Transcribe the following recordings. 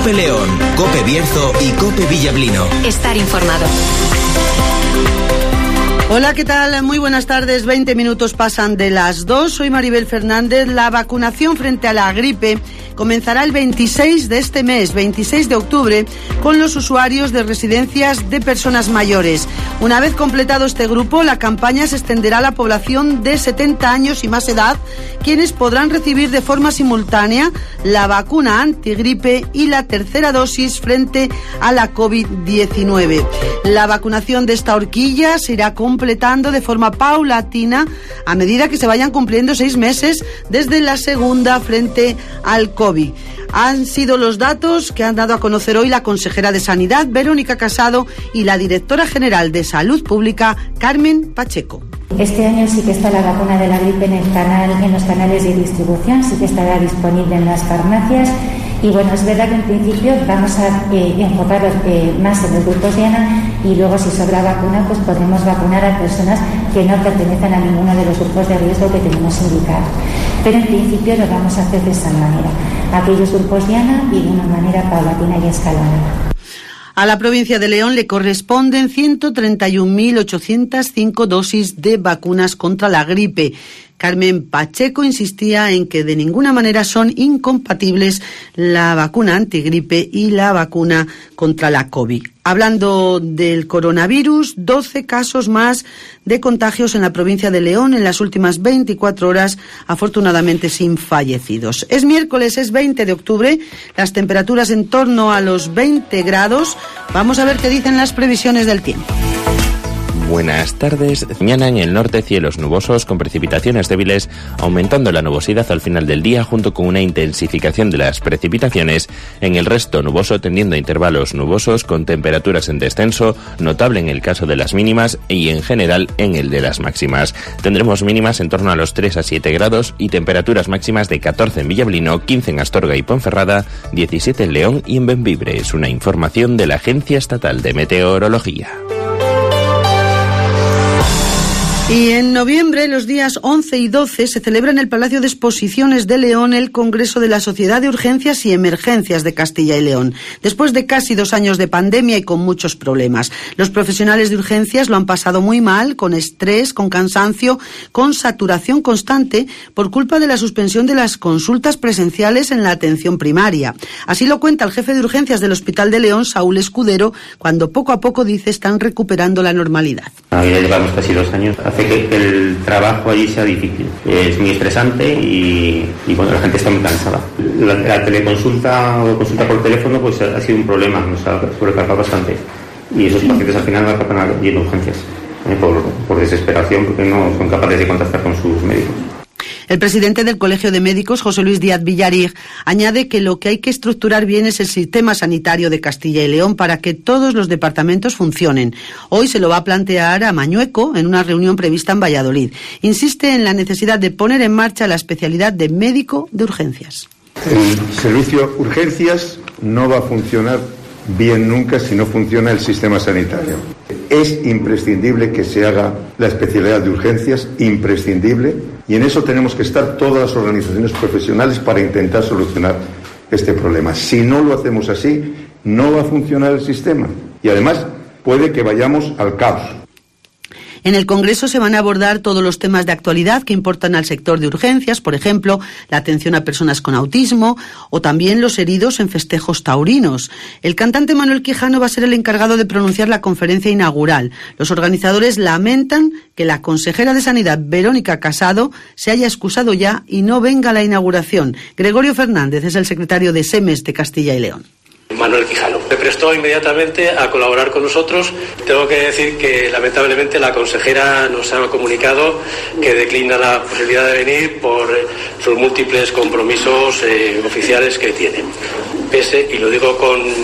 COPE León, COPE Bierzo y COPE Villablino. Estar informado. Hola, ¿qué tal? Muy buenas tardes. 20 minutos pasan de las 2. Soy Maribel Fernández. La vacunación frente a la gripe comenzará el 26 de este mes, 26 de octubre, con los usuarios de residencias de personas mayores. Una vez completado este grupo, la campaña se extenderá a la población de 70 años y más edad, quienes podrán recibir de forma simultánea la vacuna antigripe y la tercera dosis frente a la COVID-19. La vacunación de esta horquilla se irá completando de forma paulatina a medida que se vayan cumpliendo 6 meses desde la segunda frente al COVID. Han sido los datos que han dado a conocer hoy la consejera de Sanidad, Verónica Casado, y la directora general de Salud Pública, Carmen Pacheco. Este año sí que está la vacuna de la gripe en los canales de distribución, sí que estará disponible en las farmacias. Y bueno, es verdad que en principio vamos a enfocar más en los grupos diana, y luego si sobra vacuna pues podremos vacunar a personas que no pertenecen a ninguno de los grupos de riesgo que tenemos indicados. Pero en principio lo vamos a hacer de esa manera, aquellos grupos diana y de una manera paulatina y escalonada. A la provincia de León le corresponden 131.805 dosis de vacunas contra la gripe. Carmen Pacheco insistía en que de ninguna manera son incompatibles la vacuna antigripe y la vacuna contra la COVID. Hablando del coronavirus, 12 casos más de contagios en la provincia de León en las últimas 24 horas, afortunadamente sin fallecidos. Es miércoles, es 20 de octubre, las temperaturas en torno a los 20 grados. Vamos a ver qué dicen las previsiones del tiempo. Buenas tardes. Mañana en el norte cielos nubosos con precipitaciones débiles, aumentando la nubosidad al final del día junto con una intensificación de las precipitaciones. En el resto nuboso tendiendo a intervalos nubosos con temperaturas en descenso, notable en el caso de las mínimas y en general en el de las máximas. Tendremos mínimas en torno a los 3 a 7 grados y temperaturas máximas de 14 en Villablino, 15 en Astorga y Ponferrada, 17 en León y en Bembibre. Es una información de la Agencia Estatal de Meteorología. Y en noviembre, los días 11 y 12, se celebra en el Palacio de Exposiciones de León el Congreso de la Sociedad de Urgencias y Emergencias de Castilla y León. Después de casi 2 años de pandemia y con muchos problemas, los profesionales de urgencias lo han pasado muy mal, con estrés, con cansancio, con saturación constante, por culpa de la suspensión de las consultas presenciales en la atención primaria. Así lo cuenta el jefe de urgencias del Hospital de León, Saúl Escudero, cuando poco a poco, dice, están recuperando la normalidad. Ya llevamos casi 2 años. Hace que el trabajo allí sea difícil, es muy estresante y bueno, la gente está muy cansada. La teleconsulta o consulta por teléfono pues ha sido un problema, nos ha sobrecargado bastante y esos pacientes al final acaban yendo a urgencias por desesperación, porque no son capaces de contactar con sus médicos. El presidente del Colegio de Médicos, José Luis Díaz Villarig, añade que lo que hay que estructurar bien es el sistema sanitario de Castilla y León para que todos los departamentos funcionen. Hoy se lo va a plantear a Mañueco en una reunión prevista en Valladolid. Insiste en la necesidad de poner en marcha la especialidad de médico de urgencias. El servicio urgencias no va a funcionar bien nunca si no funciona el sistema sanitario. Es imprescindible que se haga la especialidad de urgencias, imprescindible, y en eso tenemos que estar todas las organizaciones profesionales para intentar solucionar este problema. Si no lo hacemos así, no va a funcionar el sistema y además puede que vayamos al caos. En el Congreso se van a abordar todos los temas de actualidad que importan al sector de urgencias, por ejemplo, la atención a personas con autismo o también los heridos en festejos taurinos. El cantante Manuel Quijano va a ser el encargado de pronunciar la conferencia inaugural. Los organizadores lamentan que la consejera de Sanidad, Verónica Casado, se haya excusado ya y no venga a la inauguración. Gregorio Fernández es el secretario de SEMES de Castilla y León. Manuel Quijano se prestó inmediatamente a colaborar con nosotros. Tengo que decir que lamentablemente la consejera nos ha comunicado que declina la posibilidad de venir por sus múltiples compromisos oficiales que tiene. Pese, y lo digo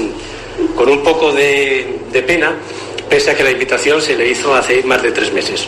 con un poco de pena, pese a que la invitación se le hizo hace más de 3 meses.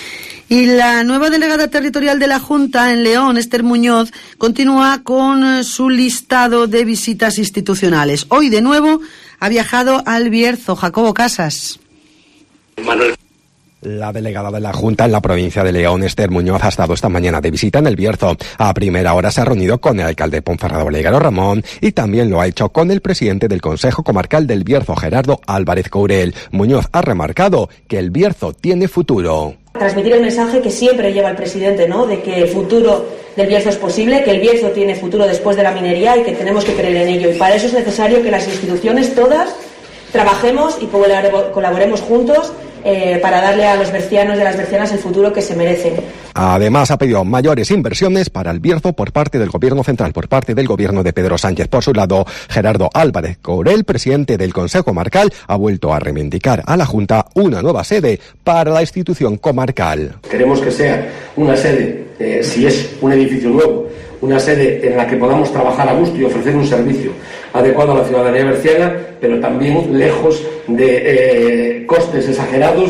Y la nueva delegada territorial de la Junta en León, Esther Muñoz, continúa con su listado de visitas institucionales. Hoy, de nuevo, ha viajado al Bierzo. Jacobo Casas. Manuel. La delegada de la Junta en la provincia de León, Esther Muñoz, ha estado esta mañana de visita en El Bierzo. A primera hora se ha reunido con el alcalde de Ponferrada, Oleguero Ramón, y también lo ha hecho con el presidente del Consejo Comarcal del Bierzo, Gerardo Álvarez Courel. Muñoz ha remarcado que El Bierzo tiene futuro. Transmitir el mensaje que siempre lleva el presidente, ¿no?, de que el futuro del Bierzo es posible, que el Bierzo tiene futuro después de la minería y que tenemos que creer en ello. Y para eso es necesario que las instituciones todas trabajemos y colaboremos juntos para darle a los bercianos y a las bercianas el futuro que se merecen. Además, ha pedido mayores inversiones para El Bierzo por parte del Gobierno central, por parte del Gobierno de Pedro Sánchez. Por su lado, Gerardo Álvarez Courel, presidente del Consejo Comarcal, ha vuelto a reivindicar a la Junta una nueva sede para la institución comarcal. Queremos que sea una sede, si es un edificio nuevo, una sede en la que podamos trabajar a gusto y ofrecer un servicio adecuado a la ciudadanía berciana, pero también lejos de costes exagerados.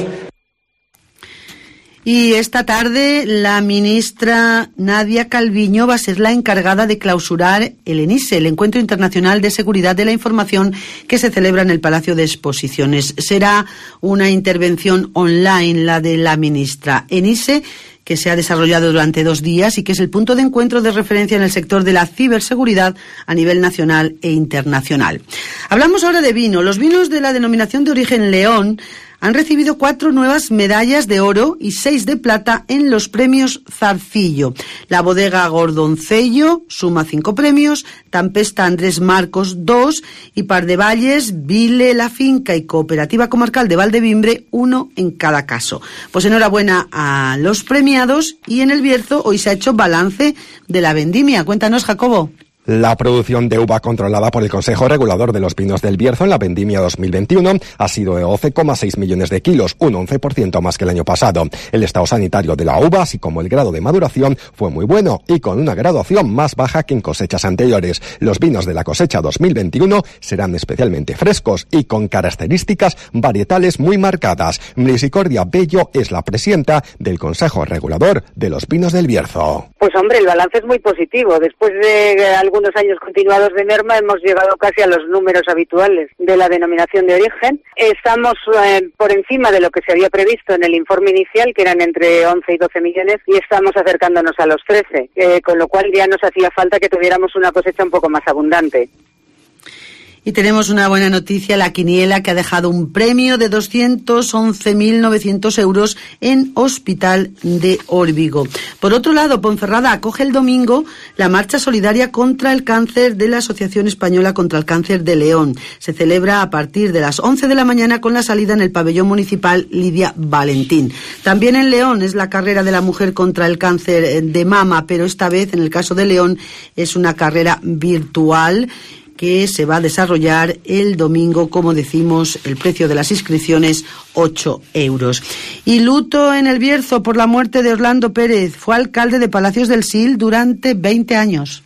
Y esta tarde la ministra Nadia Calviño va a ser la encargada de clausurar el ENISE, el Encuentro Internacional de Seguridad de la Información, que se celebra en el Palacio de Exposiciones. Será una intervención online la de la ministra. ENISE, que se ha desarrollado durante 2 días y que es el punto de encuentro de referencia en el sector de la ciberseguridad a nivel nacional e internacional. Hablamos ahora de vino. Los vinos de la denominación de origen León han recibido 4 nuevas medallas de oro y 6 de plata en los premios Zarcillo. La bodega Gordoncello suma 5 premios, Tampesta Andrés Marcos 2 y Par de Valles, Vile La Finca y Cooperativa Comarcal de Valdevimbre 1 en cada caso. Pues enhorabuena a los premiados, y en El Bierzo hoy se ha hecho balance de la vendimia. Cuéntanos, Jacobo. La producción de uva controlada por el Consejo Regulador de los Vinos del Bierzo en la vendimia 2021 ha sido de 12,6 millones de kilos, un 11% más que el año pasado. El estado sanitario de la uva, así como el grado de maduración, fue muy bueno y con una graduación más baja que en cosechas anteriores. Los vinos de la cosecha 2021 serán especialmente frescos y con características varietales muy marcadas. Misericordia Bello es la presidenta del Consejo Regulador de los Vinos del Bierzo. Pues hombre, el balance es muy positivo. Después de algunos años continuados de merma, hemos llegado casi a los números habituales de la denominación de origen. Estamos por encima de lo que se había previsto en el informe inicial, que eran entre 11 y 12 millones, y estamos acercándonos a los 13, con lo cual ya nos hacía falta que tuviéramos una cosecha un poco más abundante. Y tenemos una buena noticia, la quiniela, que ha dejado un premio de 211.900 euros en Hospital de Órbigo. Por otro lado, Ponferrada acoge el domingo la marcha solidaria contra el cáncer de la Asociación Española contra el Cáncer de León. Se celebra a partir de las 11 de la mañana con la salida en el pabellón municipal Lidia Valentín. También en León es la carrera de la mujer contra el cáncer de mama, pero esta vez, en el caso de León, es una carrera virtual que se va a desarrollar el domingo. Como decimos, el precio de las inscripciones 8 euros. Y luto en El Bierzo por la muerte de Orlando Pérez. Fue alcalde de Palacios del Sil durante 20 años.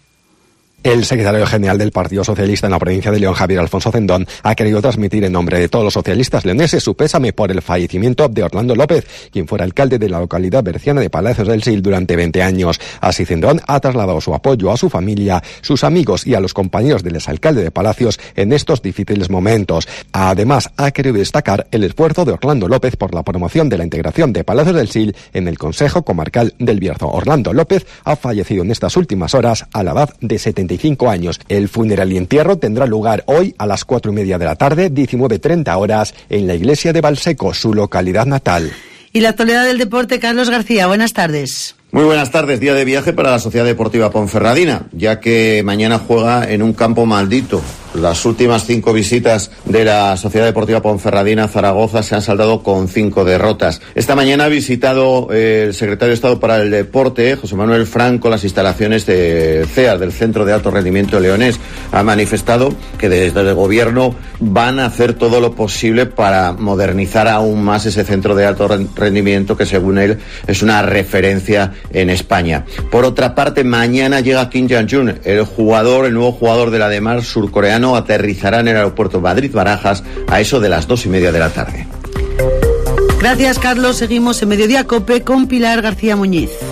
El secretario general del Partido Socialista en la provincia de León, Javier Alfonso Cendón, ha querido transmitir en nombre de todos los socialistas leoneses su pésame por el fallecimiento de Orlando López, quien fuera alcalde de la localidad berciana de Palacios del Sil durante 20 años. Así, Cendón ha trasladado su apoyo a su familia, sus amigos y a los compañeros del exalcalde de Palacios en estos difíciles momentos. Además, ha querido destacar el esfuerzo de Orlando López por la promoción de la integración de Palacios del Sil en el Consejo Comarcal del Bierzo. Orlando López ha fallecido en estas últimas horas a la edad de 75 años. El funeral y entierro tendrá lugar hoy a las 4:30 de la tarde, 19:30 horas, en la iglesia de Valseco, su localidad natal. Y la actualidad del deporte, Carlos García, buenas tardes. Muy buenas tardes. Día de viaje para la Sociedad Deportiva Ponferradina, ya que mañana juega en un campo maldito. Las últimas 5 visitas de la Sociedad Deportiva Ponferradina a Zaragoza se han saldado con 5 derrotas. Esta mañana ha visitado el secretario de Estado para el Deporte, José Manuel Franco, las instalaciones de CEAR, del Centro de Alto Rendimiento Leonés. Ha manifestado que desde el gobierno van a hacer todo lo posible para modernizar aún más ese centro de alto rendimiento, que según él es una referencia en España. Por otra parte, mañana llega Kim Jong-un, el nuevo jugador de la Demar surcoreano, aterrizará en el aeropuerto Madrid-Barajas a eso de las 2:30 de la tarde. Gracias, Carlos. Seguimos en Mediodía COPE con Pilar García Muñiz.